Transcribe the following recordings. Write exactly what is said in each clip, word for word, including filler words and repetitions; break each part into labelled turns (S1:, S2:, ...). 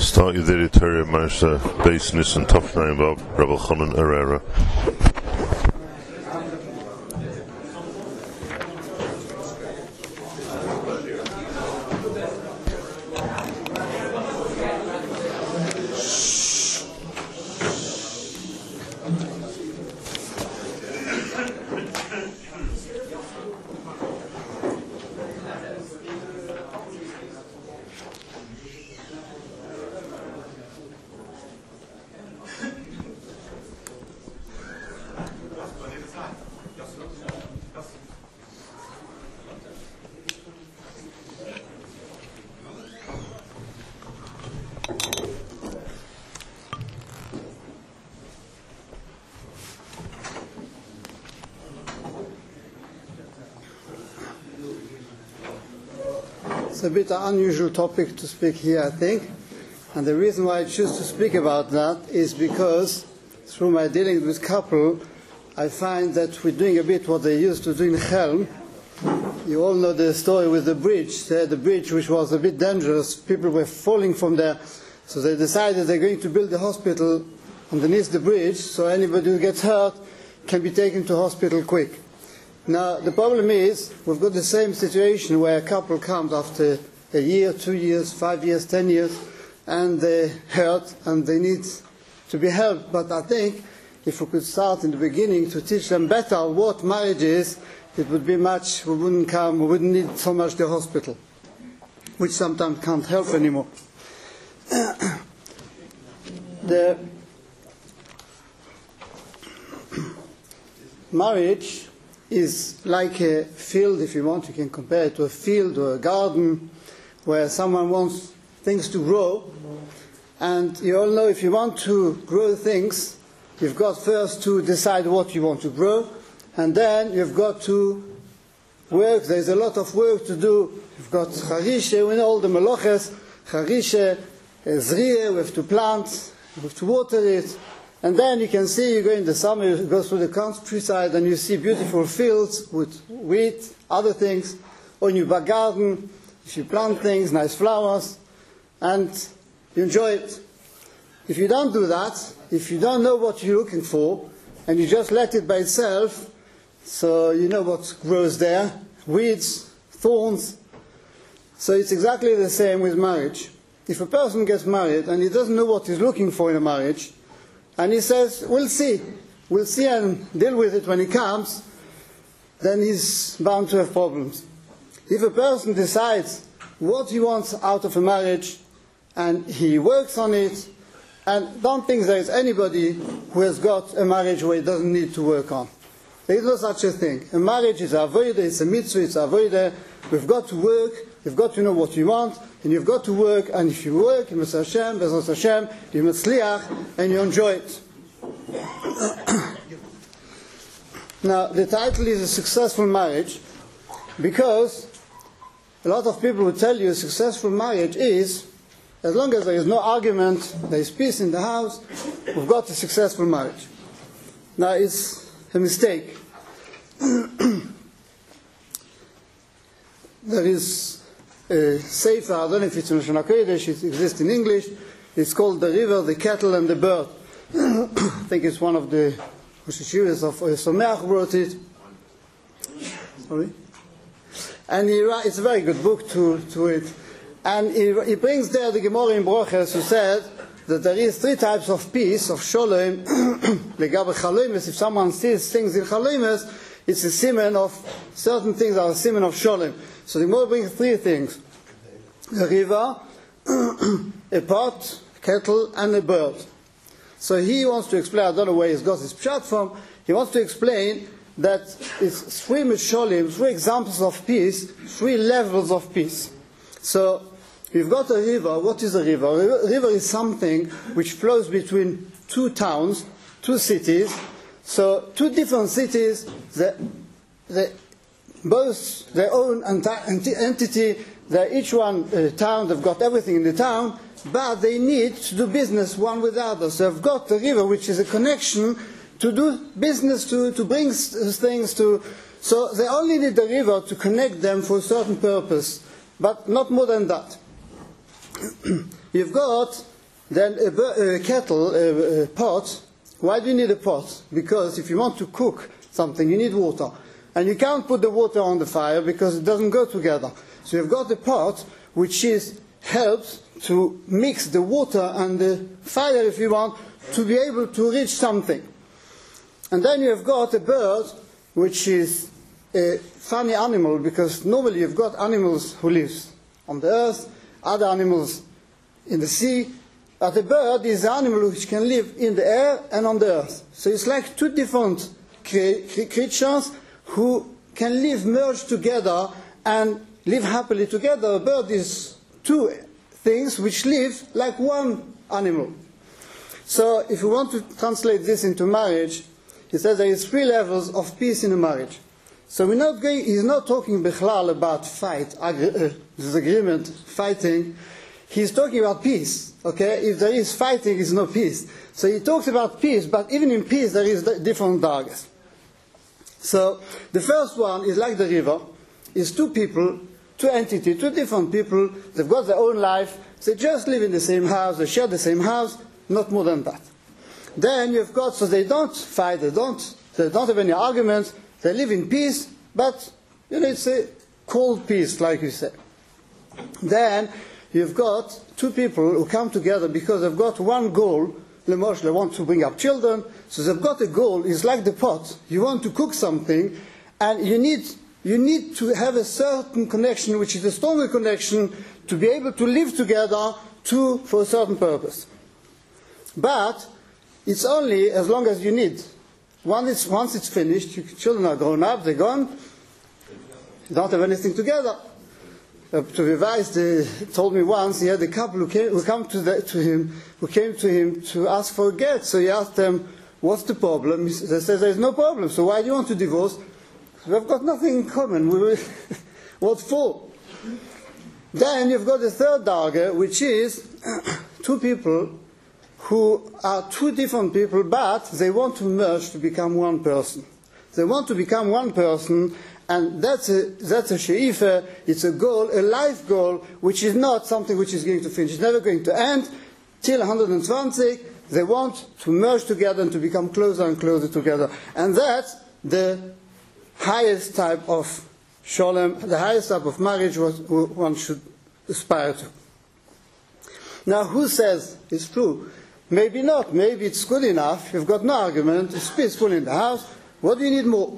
S1: Start Yudiri Terry Marsha, Basinus and Tofnaim Bob, Rebel Chonan Herrera.
S2: It's a bit an unusual topic to speak here, I think. And the reason why I choose to speak about that is because through my dealings with couple, I find that we're doing a bit what they used to do in Helm. You all know the story with the bridge. They had the bridge which was a bit dangerous. People were falling from there. So they decided they're going to build a hospital underneath the bridge so anybody who gets hurt can be taken to hospital quick. Now, the problem is, we've got the same situation where a couple comes after a year, two years, five years, ten years, and they're hurt and they need to be helped. But I think if we could start in the beginning to teach them better what marriage is, it would be much, we wouldn't come, we wouldn't need so much the hospital, which sometimes can't help anymore. The marriage is like a field, if you want, you can compare it to a field or a garden where someone wants things to grow. And you all know if you want to grow things, you've got first to decide what you want to grow, and then you've got to work. There's a lot of work to do. You've got charishe, we know all the meloches, charishe, zriye, we have to plant, we have to water it. And then you can see, you go in the summer, you go through the countryside and you see beautiful fields with wheat, other things, or in your back garden, if you plant things, nice flowers, and you enjoy it. If you don't do that, if you don't know what you're looking for, and you just let it by itself, so you know what grows there, weeds, thorns. So it's exactly the same with marriage. If a person gets married and he doesn't know what he's looking for in a marriage, and he says, we'll see, we'll see and deal with it when he comes, then he's bound to have problems. If a person decides what he wants out of a marriage, and he works on it, and don't think there is anybody who has got a marriage where he doesn't need to work on. There is no such a thing. A marriage is a avodah, it's a mitzvah, it's a avodah. We've got to work, you've got to know what you want, and you've got to work, and if you work, you must Hashem, Bezos Hashem, you must liach, and you enjoy it. Now, the title is A Successful Marriage, because a lot of people will tell you a successful marriage is, as long as there is no argument, there is peace in the house, we've got a successful marriage. Now, it's a mistake. There is a sefer, I don't know if it's in Shana Kodesh, it exists in English, it's called The River, the Cattle and the Bird. I think it's one of the Rosh Hashivas of Someach wrote it. Sorry. And he writes, it's a very good book to, to read. And he, he brings there the Gemara in Broches who said that there is three types of peace, of sholem, legabe chalomes. If someone sees things in chalomes, it's a siman of, certain things are a siman of sholem. So the Gemara brings three things. A river, a pot, a kettle, and a bird. So he wants to explain, I don't know where he's got his pshat from, he wants to explain that it's three misholim, three examples of peace, three levels of peace. So, we've got a river. What is a river? A river is something which flows between two towns, two cities. So, two different cities, they, they both their own entity, they're each one uh, town, they've got everything in the town, but they need to do business one with the other. So they've got the river, which is a connection to do business, to, to bring things to... So they only need the river to connect them for a certain purpose, but not more than that. You've got then a, a kettle, a, a pot, why do you need a pot? Because if you want to cook something, you need water. And you can't put the water on the fire because it doesn't go together. So you've got a pot which is helps to mix the water and the fire, if you want, to be able to reach something. And then you've got a bird which is a funny animal, because normally you've got animals who live on the earth, other animals in the sea, but a bird is an animal which can live in the air and on the earth. So it's like two different cre creatures who can live merged together and live happily together. A bird is two things which live like one animal. So if you want to translate this into marriage, he says there is three levels of peace in a marriage. So we're not going, he's not talking bichlal about fight, uh, disagreement, fighting. He's talking about peace. Okay, if there is fighting, it's no peace. So he talks about peace, but even in peace there is different targets. So the first one is like the river. It's two people, two entities, two different people. They've got their own life. They just live in the same house. They share the same house. Not more than that. Then you've got, so they don't fight. They don't. They don't have any arguments. They live in peace. But you know, it's a cold peace, like you say. Then you've got two people who come together because they've got one goal. They want to bring up children, so they've got a goal. It's like the pot. You want to cook something, and you need you need to have a certain connection, which is a stronger connection, to be able to live together to for a certain purpose. But it's only as long as you need. Once it's, once it's finished, your children are grown up, they're gone. You don't have anything together. Uh, to revise, they told me once he had a couple who came, who come to, the, to him, who came to him to ask for a get. So he asked them, "What's the problem?" He says, "There's no problem. So why do you want to divorce?" "We've got nothing in common. We what for?" Then you've got the third darga, which is two people who are two different people, but they want to merge to become one person. They want to become one person. And that's a, that's a she'ifa, it's a goal, a life goal, which is not something which is going to finish. It's never going to end. Till one hundred twenty, they want to merge together and to become closer and closer together. And that's the highest type of sholem, the highest type of marriage what one should aspire to. Now, who says it's true? Maybe not. Maybe it's good enough. You've got no argument. It's peaceful in the house. What do you need more?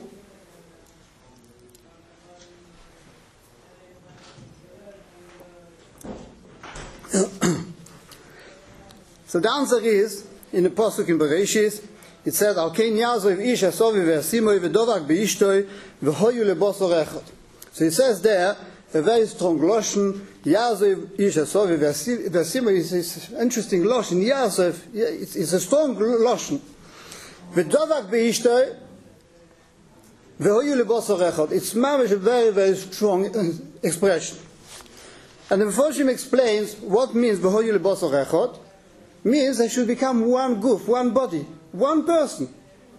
S2: So the answer is, in the Pasuk in Bereshis, it says, Al kein yazov ish asovi ve'asimoi ve'dovak be'ishtoi ve'hoyu lebosor echad. So it says there, a very strong lotion, yazov ish asovi ve'asimoi, is an interesting lotion. Yazov, it's, it's a strong lotion. Ve'dovak be'ishtoi ve'hoyu lebosor echad. It's mamish a very, very strong expression. And the Meforshim explains what means ve'hoyu lebosor echad. Means they should become one goof, one body, one person.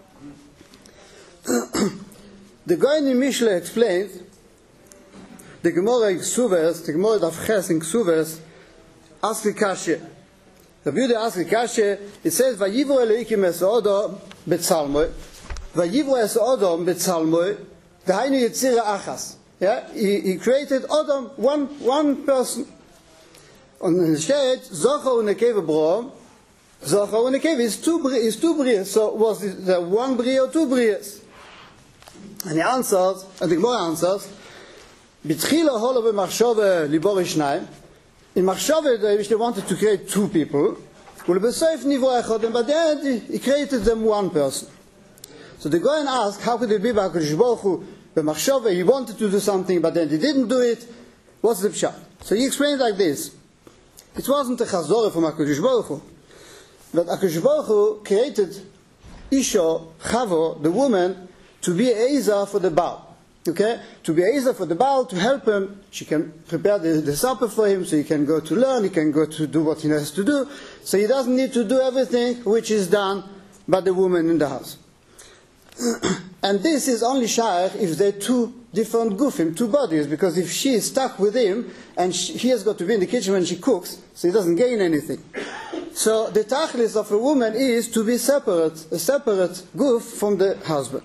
S2: The Gaon in Mishle explains, the Gemara in Ksuvas, the Gemara of Ches in Ksuvas, ask the Kashe. The Yehuda asks the Kashe, it says, Vayivro Elohim es Odom betzalmoi, Vayivro es Odom betzalmoi, Dahainu Yetzira Achas. Yeah, he, he created Odom, one, one person. Und es steht, Zocher und Nekeve Brom, Zocher und Nekeve is two, is two Brias. So was it the one Bria or two Brias? And he answers, and the Gemara answers, B'tchila holo b'machshove libor ishnayim. In Machshove, they wanted to create two people. U'lebesoif nivro echad, and by the end, he created them one person. So the Gaon asked, how could it be b'HaKadosh Baruch Hu, b'machshove, he wanted to do something, but then he didn't do it. What's the pshat? So he explained like this. It wasn't a chazorah from HaKadosh Baruch Hu, but HaKadosh Baruch Hu created Isho, Chavo, the woman, to be Eiza for the Baal. Okay? To be Eiza for the Baal, to help him. She can prepare the, the supper for him, so he can go to learn, he can go to do what he has to do. So he doesn't need to do everything which is done by the woman in the house. And this is only shaykh if they're two different gufim, two bodies, because if she is stuck with him and she, he has got to be in the kitchen when she cooks, so he doesn't gain anything. So So the tachlis of a woman is to be separate, a separate guf from the husband.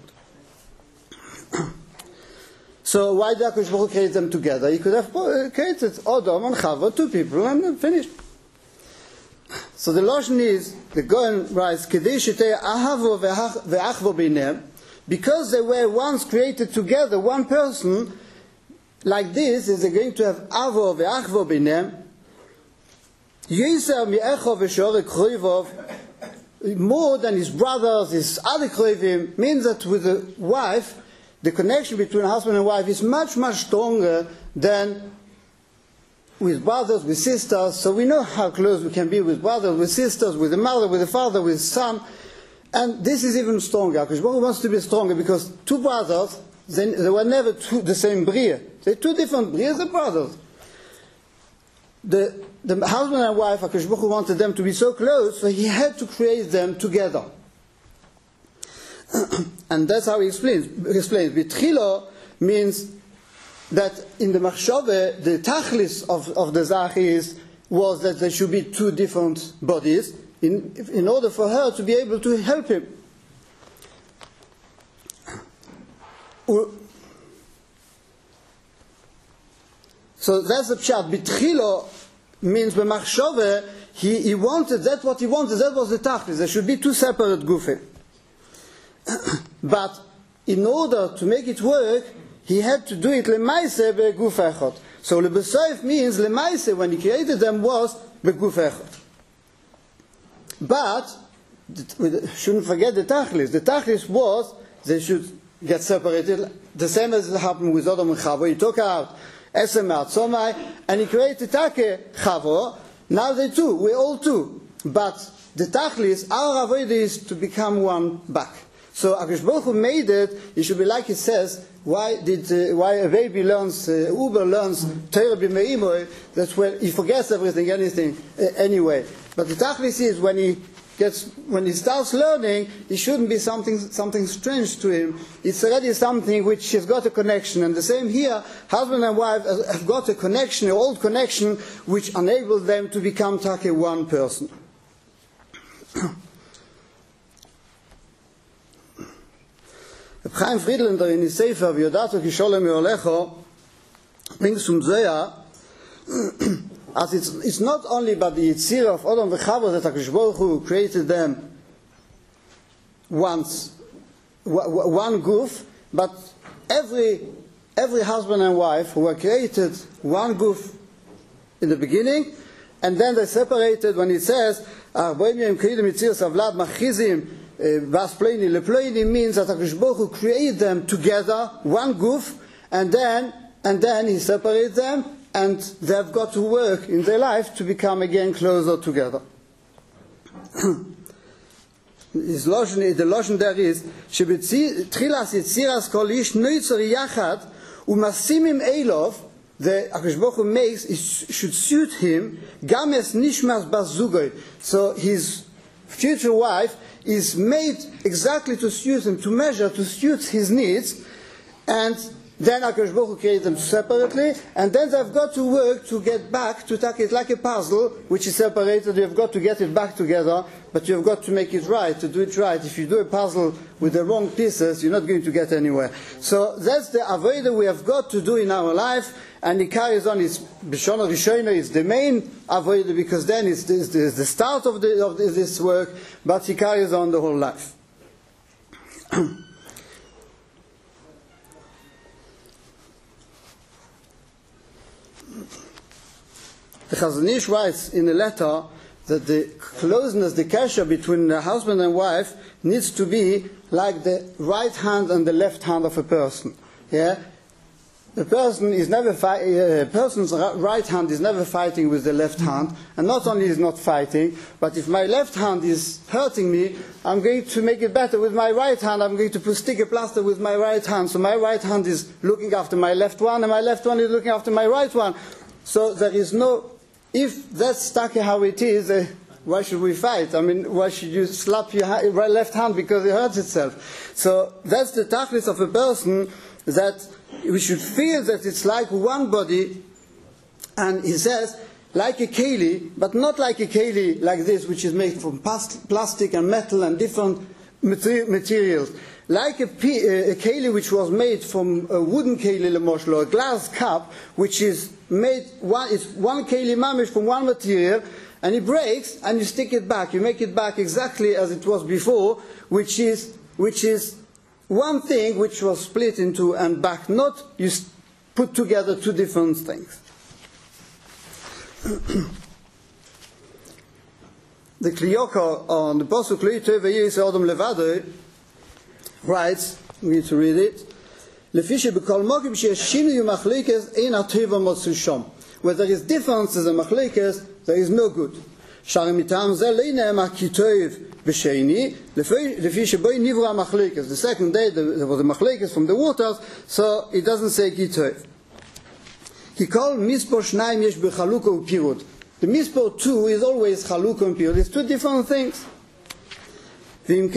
S2: So why did HaKadosh Baruch Hu create them together? He could have created Adam and Chava, two people, and finished. So the Lashon is, the Goen writes, Kedei shetei ahavo ve'achvo b'neim, because they were once created together, one person, like this, is they're going to have avo ve'achvo b'neim, Yiser mi'echo v'shore kroivov, more than his brothers, his other kroivim, means that with a wife, the connection between husband and wife is much, much stronger than with brothers, with sisters. So we know how close we can be with brothers, with sisters, with the mother, with the father, with the son. And this is even stronger. HaKadosh Baruch Hu wants to be stronger because two brothers, they, they were never two, the same bria. They're two different brias, they're brothers. The, the husband and wife, HaKadosh Baruch Hu wanted them to be so close, so he had to create them together. And that's how he explains. explains. B'tchilo means that in the machshove, the tachlis of, of the zach is, was that there should be two different bodies in, in order for her to be able to help him. So that's the pshat. B'tchilo means b'machshove, he, he wanted, that's what he wanted, that was the tachlis. There should be two separate gufim. But in order to make it work, he had to do it lemaise beguf echad. So lebesoif means lemaise, when he created them, was beguf echad. But we shouldn't forget the tachlis. The tachlis was they should get separated, the same as happened with Adam and Chava. He took out Esem Atzomai and he created Take Chavo. Now they two, we're all two. But the tachlis, our avoid is to become one back. So HaKadosh Baruch Hu made it. It should be like it says. Why did uh, why a baby learns uh, Uber learns Torah b'meimoy? That's when he forgets everything, anything uh, anyway. But the tachlis is when he gets when he starts learning, it shouldn't be something something strange to him. It's already something which has got a connection. And the same here, husband and wife have got a connection, an old connection, which enables them to become take one person. Chaim Friedlander in his Sefer V'yodato ki sholem yolecho brings from Zohar as it's, it's not only by the Yitzir of Adam v'Chava that HaKadosh Baruch Hu created them once, one goof, but every every husband and wife who were created one goof in the beginning, and then they separated when it says Arboim yom kreidem Yitzir savlad machizim Vas Pleini Lepleini means that HaKadosh Baruch Hu created them together, one goof, and then and then He separates them, and they've got to work in their life to become again closer together. His lotion, the lotion there is Shebetzilas Yitziras Kol Ish Noitzer Yachad Umasimim Elov. The HaKadosh Baruch Hu makes it should suit him. Games Nishmas Bazugoi. So his future wife is made exactly to suit him, to measure, to suit his needs, and then HaKadosh Baruch Hu created them separately, and then they've got to work to get back, to take it like a puzzle, which is separated. You've got to get it back together, but you've got to make it right, to do it right. If you do a puzzle with the wrong pieces, you're not going to get anywhere. So that's the avodah we have got to do in our life, and he carries on. His B'shona Rishona is the main avodah, because then it's the, it's the start of, the, of this work, but he carries on the whole life. The Chazon Ish writes in a letter that the closeness, the kasha between the husband and wife needs to be like the right hand and the left hand of a person. Yeah, the person is never fi- a person's right hand is never fighting with the left hand, and not only is not fighting, but if my left hand is hurting me, I'm going to make it better with my right hand. I'm going to put, stick a plaster with my right hand, so my right hand is looking after my left one, and my left one is looking after my right one. So there is no. If that's stuck how it is, uh, why should we fight? I mean, why should you slap your ha- left hand because it hurts itself? So that's the tachlis of a person, that we should feel that it's like one body. And he says, like a keli, but not like a keli like this, which is made from plastic and metal and different materials. Like a, a keli which was made from a wooden keli, lemoshlo, a glass cup, which is made one is one keli mamish from one material, and it breaks, and you stick it back. You make it back exactly as it was before, which is which is one thing which was split into and back. Not you put together two different things. The Kliyoko on the Pasuk Leitov Vayis Adam Levado writes, we need to read it. Lefishe b'kol mokim she'eshinu machlekes ein ateva motzusham. Where there is differences in machlekes, there is no good. Sharim mitam ze leinema kitoiv b'sheini lefishe boi nivra machlekes. The second day there was a machlekes from the waters, so it doesn't say kitoiv. He called mispor shnaim yesh b'chaluka u'pirud. The mispor two is always chaluka and pirud. It's two different things. If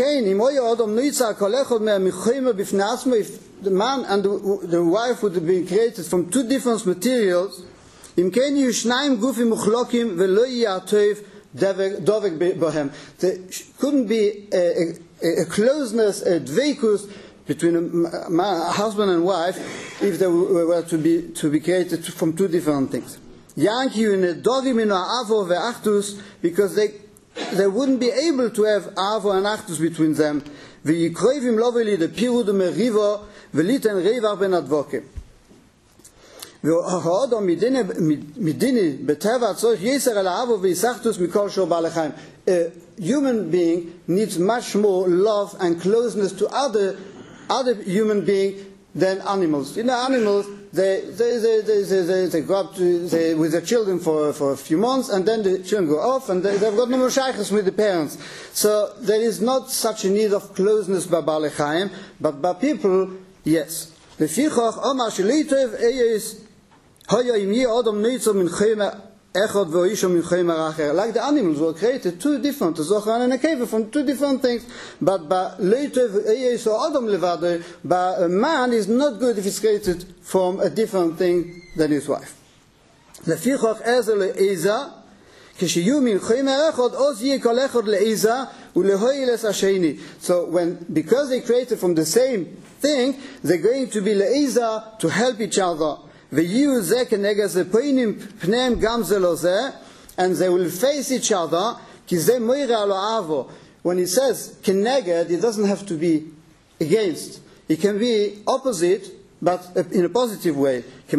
S2: the man and the, the wife would have been created from two different materials, there couldn't be a, a, a closeness, a dveikus between a, a husband and wife if they were to be, to be created from two different things. Because they they wouldn't be able to have avo and achdus between them. V'yikroivim loveli the pirud meriva v'liten reivar ben advoke. V'ha'odom midini beteva tzorich yeser el avo v'yisachtus mikol shor ba'alechaim. A human being needs much more love and closeness to other other human beings than animals. You know, animals, they they they they they, they, they go up to, they, with their children for for a few months, and then the children go off, and they, they've got no more shaykhs with the parents. So there is not such a need of closeness by Baalei Chaim, but by people, yes. Lefichach Omar Shelitev Eyes Hoya Im Ye Adam Neitzo Min Chaymer Echad V'Oisho Min Chaymer Acher. Like the animals were created two different, a Zochar and a Keva, from two different things. But by Leitev Eyes or Adam Levado, by a man is not good if it's created from a different thing than his wife. Lefichach Ezer Le'eza Kishiyu Min Chaymer Echad Oz Ye Kol Echad Le'eza Ulehoiles Asheni. So when, because they created from the same thing, they're going to be Le'eza to help each other. And they will face each other. When he says keneged, it doesn't have to be against. It can be opposite, but in a positive way. A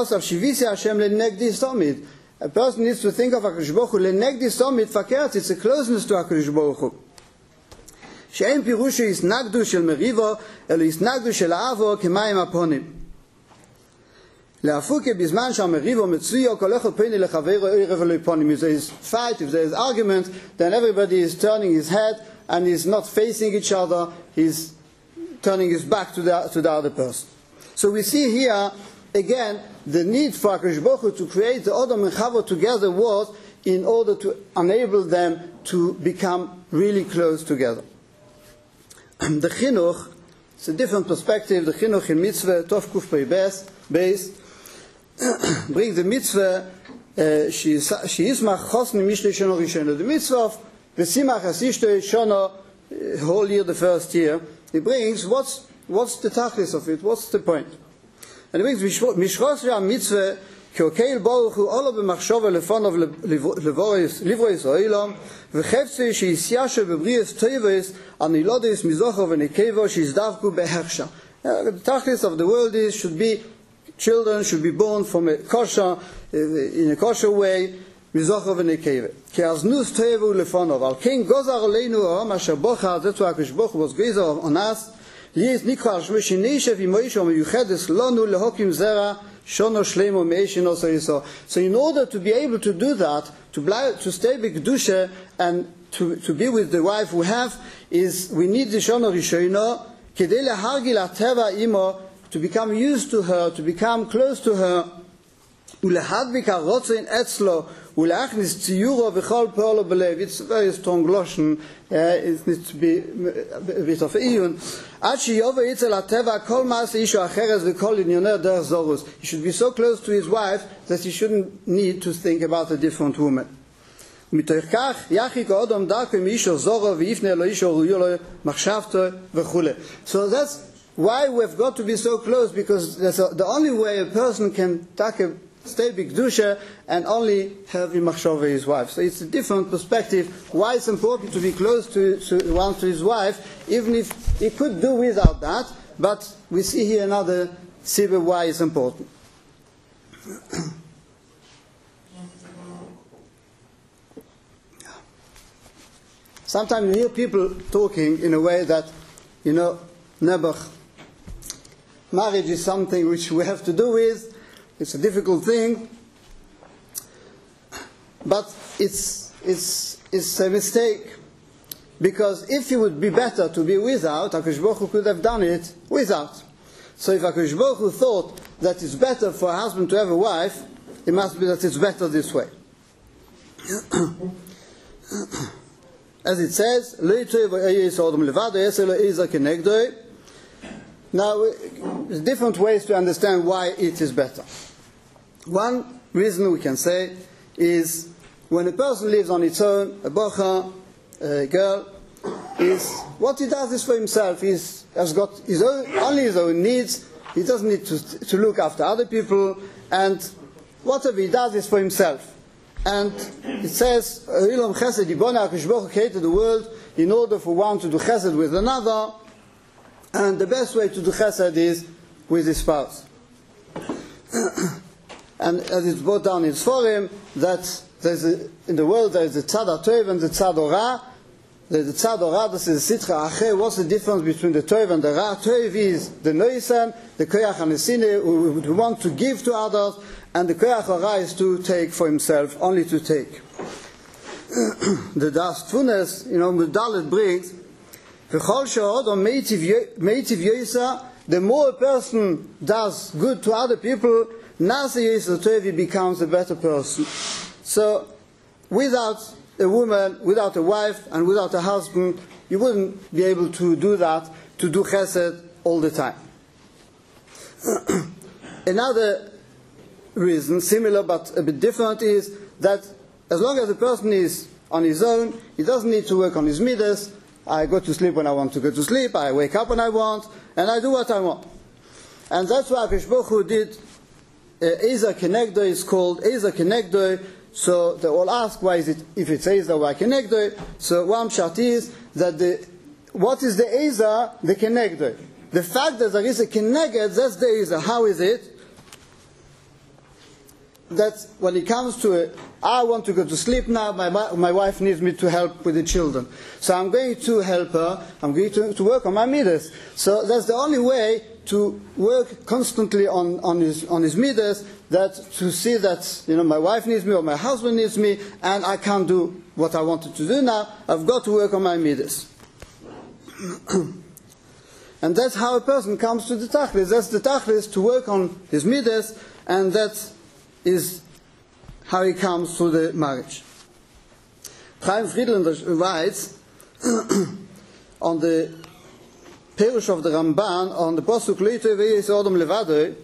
S2: person needs to think of HaKadosh Baruch Hu lenegdi somit fakert. It's a closeness to HaKadosh Baruch Hu. שאין פירושו יסנגדו של מריבו, אלא יסנגדו של אהבו כמים הפונים. להפוקה בזמן שהמריבו מצויו כל אחד פני לחברו ערב אלוהי פונים. If there is fight, if there is argument, then everybody is turning his head and is not facing each other, he's turning his back to the, to the other person. So we see here, again, the need for HaKadosh Baruch Hu to create the Adam and Chava together was in order to enable them to become really close together. The Chinuch, it's a different perspective. The Chinuch in Mitzvah, Tov Kuf Pei Beis, brings the Mitzvah, she is mach chosni mishle shono rishona. The Mitzvah of V'simach asishto shono, whole year, the first year, he brings, what's, what's the tachlis of it, what's the point? And he brings, Mishchos ya Mitzvah, K'okeil Baruch Hu olo b'machshova lefonov livrois oilom, v'cheftzei she'isyashe b'brias toivos anilodes mizocho v'nekevo she'izdavku be'hersha. The tachlis of the world is, should be, children should be born from a kosher, in a kosher way, mizocho v'nekevo. Ke'aznus toivu lefonov. Al ken gozar oleinu ha'om asher bocha, that's why HaKadosh Baruch Hu was gozar on us, li'ez nikra al shmei she'neishev imoisho meyuchedes lonu lehokim zera, so in order to be able to do that, to, to stay b'kedusha and to, to be with the wife we have, is we need the Shona Rishona, kedei lehargil hateva imo, to become used to her, to become close to her, ulehadvik harotzen etzlo ולהכניס ציורו וכל פעולו בלב. It's a very strong lotion. Uh, it needs to be a bit of עיון. עד שיובא אצל הטבע כל מעשה אישו אחרת וכל עניונר דרך זורוס. He should be so close to his wife that he shouldn't need to think about a different woman. מתוך כך יחיק האדם דרכו מאישו זורו ויפנה לו אישו ראויו לו מחשבתו וכו'. So that's why we've got to be so close, because that's a, the only way a person can take a stay b'kedusha and only have a machshava his wife. So it's a different perspective why it's important to be close to, to one to his wife, even if he could do without that. But we see here another sibur why it's important. Sometimes you hear people talking in a way that, you know, nebuch. Marriage is something which we have to do with. It's a difficult thing, but it's it's it's a mistake, because if it would be better to be without, HaKadosh Baruch Hu could have done it without. So if HaKadosh Baruch Hu thought that it's better for a husband to have a wife, it must be that it's better this way. As it says, now, there's different ways to understand why it is better. One reason we can say is when a person lives on its own, a bocha, a girl, is what he does is for himself. He has got his own, only his own needs. He doesn't need to, to look after other people, and whatever he does is for himself. And it says, "Ilam chesed yibona HaKadosh Baruch Hu created the world in order for one to do chesed with another." And the best way to do chesed is with his spouse. And as it's brought down in Sforim, that there's a, in the world there is a tzad ha'tov and the tzad ha'ra. There's the tzad ha'ra, this is the sitra acher. What's the difference between the tov and the ra? Tov is the noisen, the koyach hanesine, who want to give to others, and the koyach ha'ra is to take for himself, only to take. The das tfunes, you know, Medalet brings, the more a person does good to other people, he becomes a better person. So, without a woman, without a wife, and without a husband, you wouldn't be able to do that, to do chesed all the time. Another reason, similar but a bit different, is that as long as a person is on his own, he doesn't need to work on his midas. I go to sleep when I want to go to sleep, I wake up when I want, and I do what I want. And that's why HaKadosh Baruch Hu did Ezer Kenegdo, is called Ezer Kenegdo. So they all ask, why is it, if it's Ezer, why Kenegdo? So one pshat is that the, what is the Ezer? The Kenegdo. The fact that there is a Keneged, that's the Ezer. How is it? That when it comes to it, I want to go to sleep now, my, my wife needs me to help with the children. So I'm going to help her, I'm going to, to work on my midas. So that's the only way to work constantly on, on his, on his midas, that to see that, you know, my wife needs me or my husband needs me, and I can't do what I wanted to do now, I've got to work on my midas. And that's how a person comes to the tachlis. That's the tachlis, to work on his midas, and that is how he comes to the marriage. Chaim Friedlander writes on the Perush of the Ramban, on the Posuk Leitov Eis Odom Levado.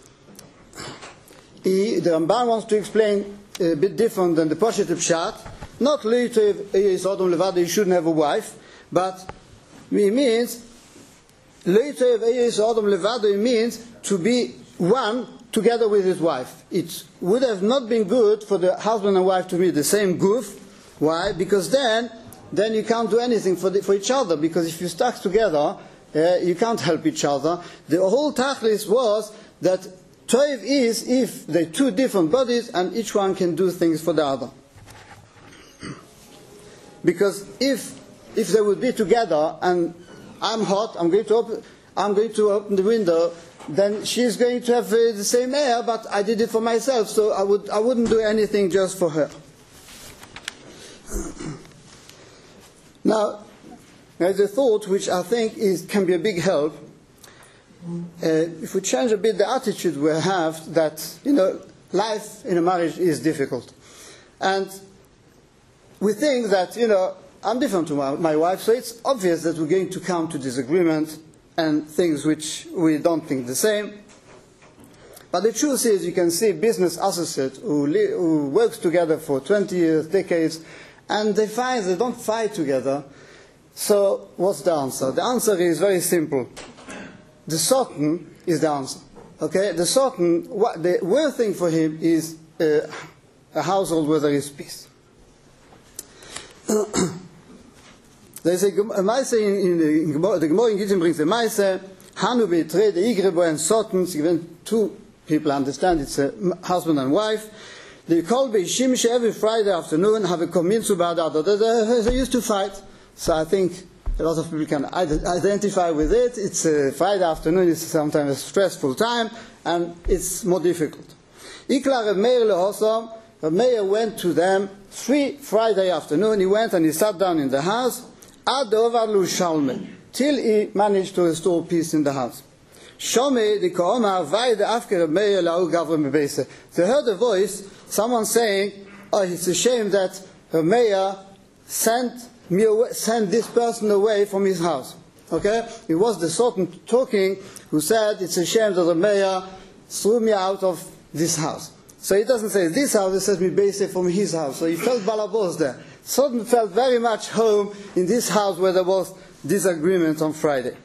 S2: The Ramban wants to explain a bit different than the Poshet Pshat. Not Leitov Eis Odom Levado, you shouldn't have a wife, but it means Leitov Eis Odom Levado means to be one together with his wife. It would have not been good for the husband and wife to be the same goof. Why? Because then, then you can't do anything for, the, for each other. Because if you stuck together, uh, you can't help each other. The whole tachlis was that toiv is if they're two different bodies and each one can do things for the other. Because if if they would be together and I'm hot, I'm going to open, I'm going to open the window, then she's going to have uh, the same air, but I did it for myself, so I, would, I wouldn't do anything just for her. Now, there's a thought which I think is, can be a big help. Uh, if we change a bit the attitude we have, that, you know, life in a marriage is difficult. And we think that, you know, I'm different to my, my wife, so it's obvious that we're going to come to disagreement and things which we don't think the same. But the truth is, you can see business associates who, who work together for twenty years, decades, and they find they don't fight together. So what's the answer? The answer is very simple. The Sultan is the answer. Okay, the Sultan, what, the worst thing for him is uh, a household where there is peace. There is a, a Meise in, in, in, in the Gemara in Gittin brings a Meise, Hanu betre the Igrebo and Sultan, two people understand it's a husband and wife. They call Beishimish every Friday afternoon, have a commun zu Badada. They used to fight. So I think a lot of people can identify with it. It's a Friday afternoon, it's sometimes a stressful time, and it's more difficult. Ikla Reb Meir leHosam, Reb Meir went to them three Friday afternoon. He went and he sat down in the house, ad overlu shalme, till he managed to restore peace in the house. Shome the Kooma vaide afke Reb Meir lau gavre mebeise. They heard a voice, someone saying, "Oh, it's a shame that Reb Meir sent me away, sent this person away from his house." Okay, it was the Sultan talking who said, "It's a shame that Reb Meir threw me out of this house." So he doesn't say this house; he says me base from his house. So he felt balabos there. Sultan felt very much home in this house where there was disagreement on Friday.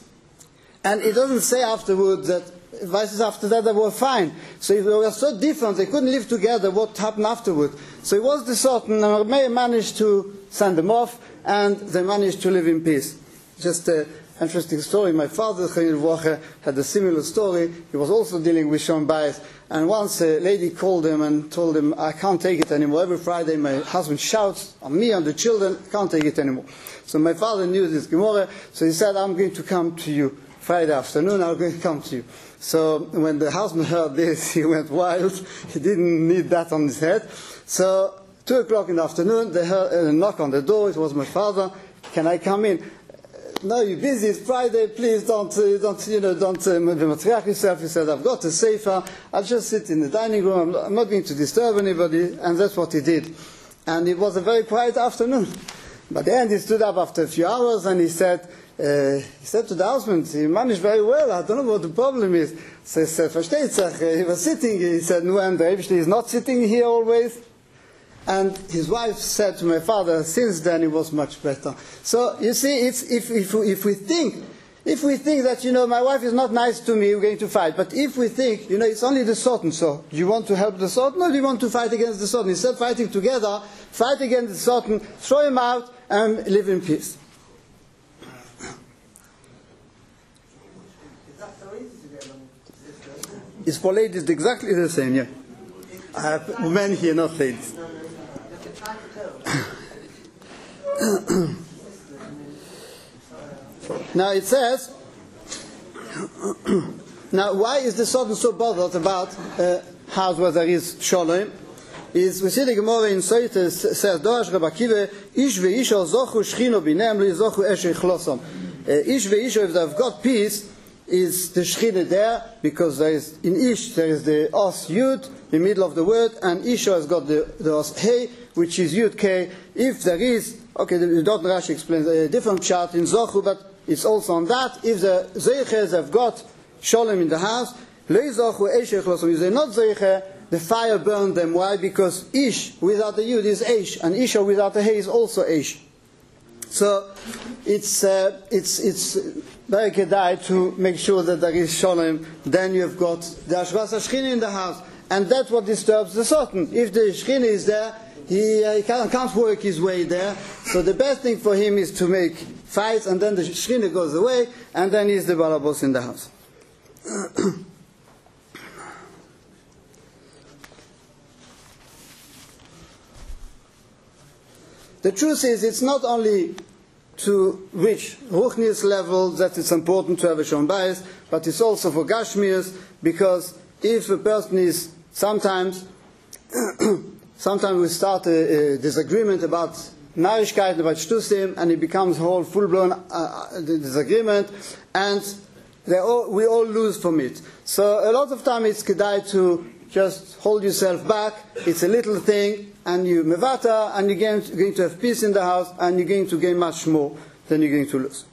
S2: And it doesn't say afterwards that vices after that they were fine. So if they were so different, they couldn't live together, what happened afterwards? So it was the Sultan, and Meir managed to send them off, and they managed to live in peace. Just an interesting story. My father had a similar story. He was also dealing with Shon Bayis. And once a lady called him and told him, "I can't take it anymore. Every Friday my husband shouts on me and the children. I can't take it anymore." So my father knew this Gemara, so he said, "I'm going to come to you Friday afternoon. I'm going to come to you." So when the husband heard this, he went wild. He didn't need that on his head. So two o'clock in the afternoon, they heard a knock on the door. It was my father. "Can I come in?" "No, you're busy. It's Friday. Please don't, uh, don't, you know, don't uh, matriach yourself." He said, "I've got a sefer. I'll just sit in the dining room. I'm not, I'm not going to disturb anybody." And that's what he did. And it was a very quiet afternoon. But then he stood up after a few hours and he said, uh, he said to the husband, "He managed very well. I don't know what the problem is." So he said, "Versteht sich." He was sitting. He said, "No, and actually he's not sitting here always." And his wife said to my father, since then it was much better. So you see, it's, if, if, if we think, if we think that, you know, my wife is not nice to me, we're going to fight. But if we think, you know, it's only the Sultan, so do you want to help the Sultan or do you want to fight against the Sultan? Instead of fighting together, fight against the Sultan, throw him out, and live in peace. It's for ladies exactly the same, yeah. I have men here, not ladies. Now it says, now why is the Sultan so bothered about a house where there is shalom? Is we see the Gemara in Soite says, "Doash Reb Akiva, ish ve'isha zochu shchino binem li zochu eshe chlosom." Ish ve'isha, if they've got peace, is the shchina there, because there is in ish there is the os yud in the middle of the word, and isha has got the, the os hey, which is yud k. If there is, okay, the Dot Rashi explains a different chart in zochu, but it's also on that. If the zeiches have got shalom in the house, le zochu eshe chlosom, if they're not zeiche, the fire burned them. Why? Because ish without the yud is eish, and isha without the hey is also eish. So it's uh, it's it's very kedai to make sure that there is shalom. Then you have got the ashras hashchina in the house, and that's what disturbs the Sultan. If the shchina is there, he, uh, he can't, can't work his way there. So the best thing for him is to make fights, and then the shchina goes away, and then he's the balabos in the house. The truth is, it's not only to reach Ruchnius level that it's important to have a Shon Bayis, but it's also for Gashmias, because if a person is sometimes, sometimes we start a, a disagreement about Narishkeit, about Shtusim, and it becomes a whole full-blown uh, disagreement, and they all, we all lose from it. So a lot of time it's kedai to just hold yourself back. It's a little thing, and you mevata, and you're going to, going to have peace in the house, and you're going to gain much more than you're going to lose.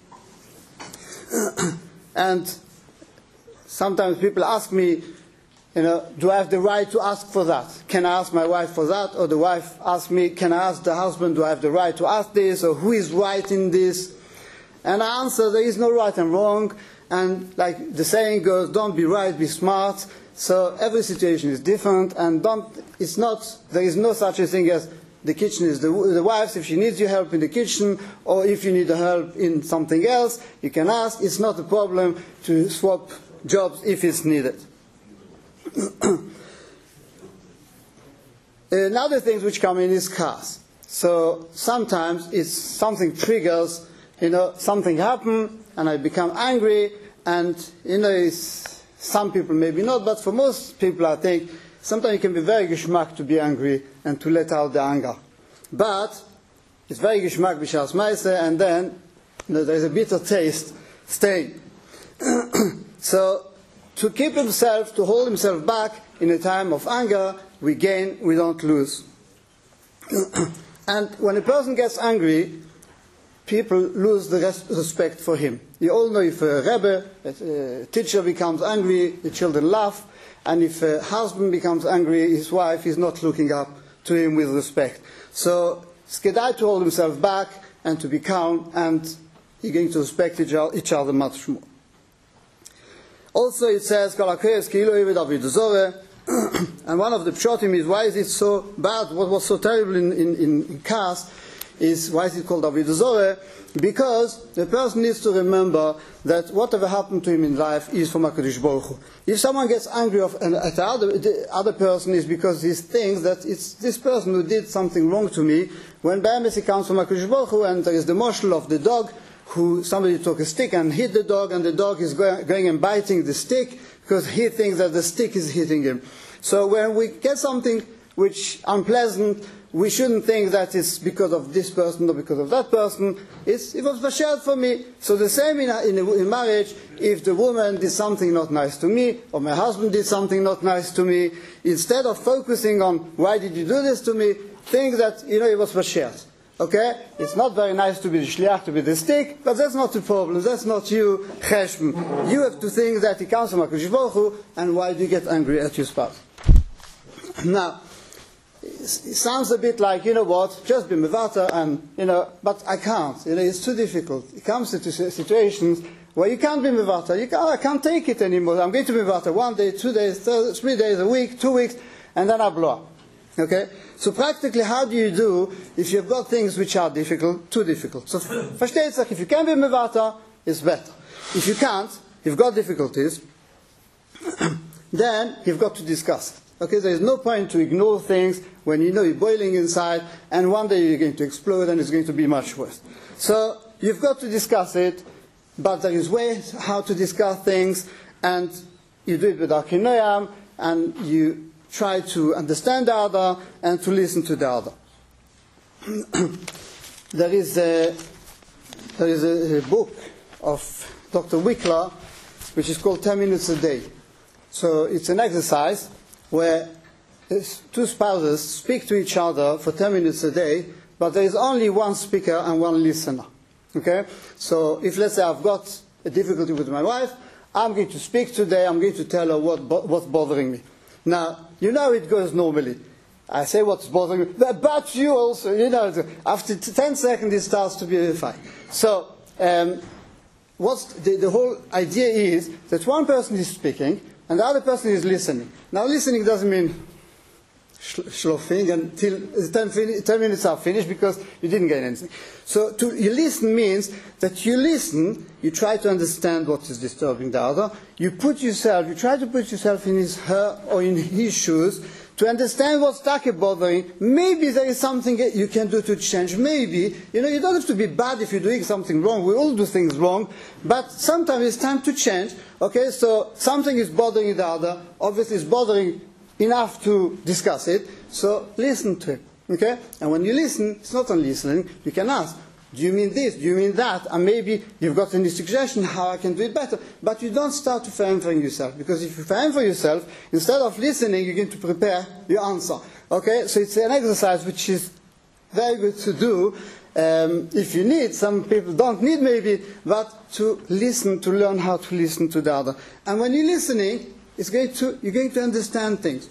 S2: And sometimes people ask me, you know, do I have the right to ask for that? Can I ask my wife for that? Or the wife asks me, can I ask the husband, do I have the right to ask this? Or who is right in this? And I answer, there is no right and wrong. And like the saying goes, don't be right, be smart. So every situation is different, and don't, it's not, there is no such a thing as the kitchen is the, the wife's. If she needs your help in the kitchen, or if you need help in something else, you can ask. It's not a problem to swap jobs if it's needed. Another thing which come in is cars. So sometimes it's something triggers, you know, something happen, and I become angry, and you know, it's, some people maybe not, but for most people I think sometimes it can be very geschmack to be angry and to let out the anger. But it's very geschmack b'shas ma'aseh, and then you know, there's a bitter taste staying. So to keep himself, to hold himself back in a time of anger, we gain, we don't lose. And when a person gets angry, people lose the res respect for him. You all know if a rebbe, a teacher becomes angry, the children laugh, and if a husband becomes angry, his wife is not looking up to him with respect. So it's kedai to hold himself back and to be calm, and you're going to respect each other much more. Also it says, and one of the pshatim is, why is it so bad, what was so terrible in, in, in Kas, is why is it called Avodah Zorah? Because the person needs to remember that whatever happened to him in life is from HaKadosh Baruch Hu. If someone gets angry at the other, the other person, is because he thinks that it's this person who did something wrong to me, when B'emes it comes from HaKadosh Baruch Hu, and there is the moshel of the dog, who somebody took a stick and hit the dog, and the dog is going, going and biting the stick because he thinks that the stick is hitting him. So when we get something which unpleasant, we shouldn't think that it's because of this person or because of that person. It's, it was shared for me. So the same in, in, in marriage, if the woman did something not nice to me, or my husband did something not nice to me, instead of focusing on why did you do this to me, think that, you know, it was shared. Okay? It's not very nice to be the shliach, to be the stick, but that's not the problem. That's not you, cheshbon. You have to think that it comes from HaKadosh Baruch Hu, and why do you get angry at your spouse? Now, it sounds a bit like, you know what, just be mevata, and, you know, but I can't. You know, it's too difficult. It comes into situations where you can't be mevata. You can't, I can't take it anymore. I'm going to be mevata one day, two days, three days, a week, two weeks, and then I blow up. Okay? So practically, how do you do if you've got things which are difficult, too difficult? So, versteht sich, if you can be mevata, it's better. If you can't, you've got difficulties, then you've got to discuss it. Okay, there is no point to ignore things when you know you're boiling inside, and one day you're going to explode and it's going to be much worse. So you've got to discuss it, but there is ways how to discuss things, and you do it with Akinoyam, and you try to understand the other and to listen to the other. There is a there is a, a book of Doctor Wickler which is called ten minutes a day. So it's an exercise where two spouses speak to each other for ten minutes a day, but there is only one speaker and one listener. Okay? So if, let's say, I've got a difficulty with my wife, I'm going to speak today, I'm going to tell her what, what's bothering me. Now, you know it goes normally. I say what's bothering me, but you also, you know, after ten seconds it starts to be a fight. So, um, what's the, the whole idea is that one person is speaking, and the other person is listening. Now, listening doesn't mean schlofing until ten, ten minutes are finished because you didn't get anything. So, to, you listen means that you listen, you try to understand what is disturbing the other, you put yourself, you try to put yourself in his, her, or in his shoes to understand what's bothering. Maybe there is something you can do to change. Maybe, you know, you don't have to be bad if you're doing something wrong. We all do things wrong, but sometimes it's time to change. Okay, so something is bothering the other. Obviously, it's bothering enough to discuss it. So listen to it. Okay, and when you listen, it's not only listening. You can ask, Do you mean this? Do you mean that? And maybe you've got any suggestion how I can do it better. But you don't start to frame for yourself. Because if you frame for yourself, instead of listening, you're going to prepare your answer. Okay? So it's an exercise which is very good to do. Um, if you need, some people don't need maybe, but to listen, to learn how to listen to the other. And when you're listening, it's going to, you're going to understand things.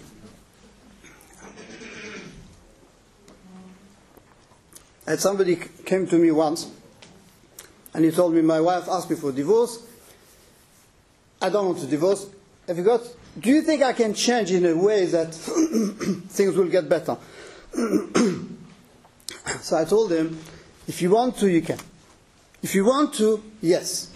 S2: And somebody came to me once, and he told me, my wife asked me for divorce. I don't want to divorce. Have you got, do you think I can change in a way that things will get better? So I told him, if you want to, you can. If you want to, yes.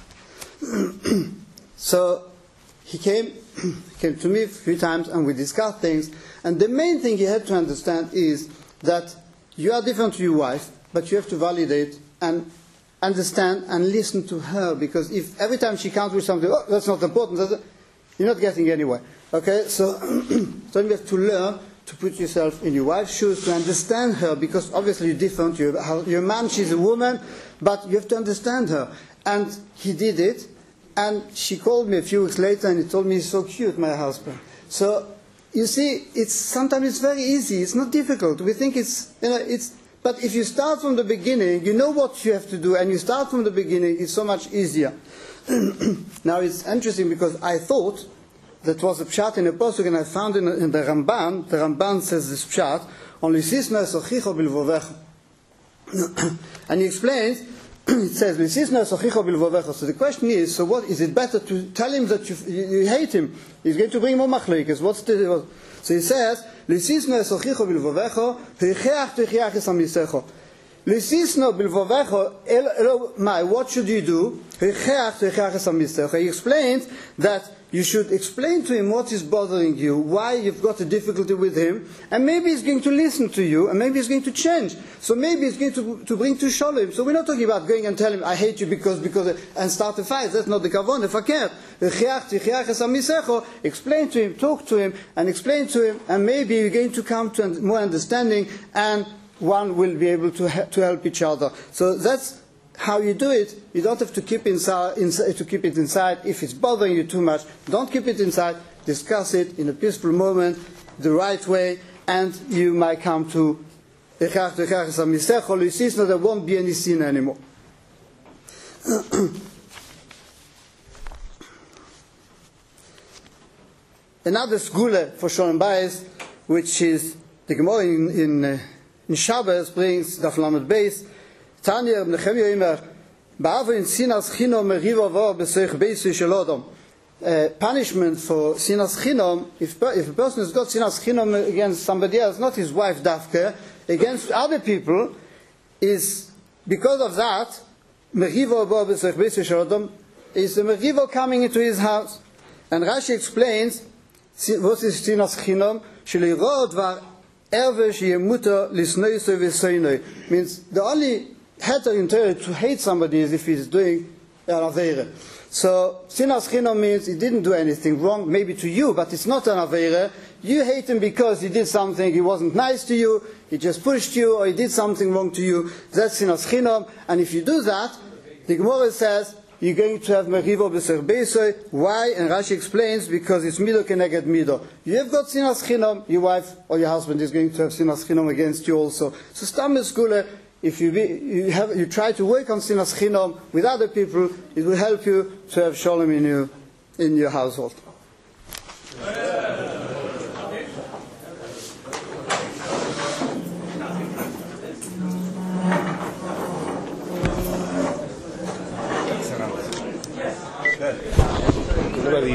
S2: So he came, came to me a few times, and we discussed things. And the main thing he had to understand is that you are different to your wife, but you have to validate and understand and listen to her, because if every time she comes with something, oh, that's not important, that's, you're not getting anywhere. Okay, so, so you have to learn to put yourself in your wife's shoes, to understand her, because obviously you're different. You're, you're a man, she's a woman, but you have to understand her. And he did it, and she called me a few weeks later, and he told me, he's so cute, my husband. So you see, it's sometimes it's very easy. It's not difficult. We think it's, you know, it's. But if you start from the beginning, you know what you have to do, and you start from the beginning, it's so much easier. Now it's interesting, because I thought that was a pshat in a pasuk, and I found in, in the Ramban, the Ramban says this pshat, on Lisisna esochicho bilvovecha. And he explains, it says, Lisisna esochicho bilvovecha. So the question is, so what, is it better to tell him that you, you, you hate him? He's going to bring more machlekes. What's the, what? So he says, Lisisna esochicho bilvovecha, hicheach ticheach es amisecho. Lisisna bilvovecha, elo mai, what should you do? Hicheach ticheach es amisecho. He explains that you should explain to him what is bothering you, why you've got a difficulty with him, and maybe he's going to listen to you, and maybe he's going to change. So maybe he's going to, to bring to shalom. So we're not talking about going and telling him, I hate you because, because, and start a fight. That's not the kavon, if I can't. Explain to him, talk to him, and explain to him, and maybe you're going to come to more understanding, and one will be able to, ha- to help each other. So that's how you do it. You don't have to keep inside, inside to keep it inside. If it's bothering you too much, don't keep it inside. Discuss it in a peaceful moment, the right way, and you might come to there won't be any sin anymore. Another skule for Sholem Bayis, which is the Gemara in, in, uh, in Shabbos brings Daf Lamed Beis. Tanya Nechemia Imer, Ba'avo in Sinas Chinom Meriva Vo B'Seich Beis Shel Odom. Punishment for Sinas Chinom, if, if a person has got Sinas Chinom against somebody else, not his wife Dafke, against other people, is because of that, Meriva Vo B'Seich Beis Shel Odom, is the Meriva coming into his house. And Rashi explains, what is Sinas Chinom? Shelirod var erve sheyemuta lisnoise v'soinoi. Means the only heter in Torah to hate somebody is if he's doing an aveire. So sinas chinom means he didn't do anything wrong, maybe to you, but it's not an aveire. You hate him because he did something, he wasn't nice to you, he just pushed you, or he did something wrong to you. That's sinas chinom. And if you do that, the Gemara says you're going to have merivo b'ser beisoy. Why? And Rashi explains, because it's mido keneged mido. You have got sinas chinom, your wife or your husband is going to have sinas chinom against you also. So stam skule. If you, be, you, have, you try to work on sinas chinom with other people, it will help you to have shalom in your, in your household.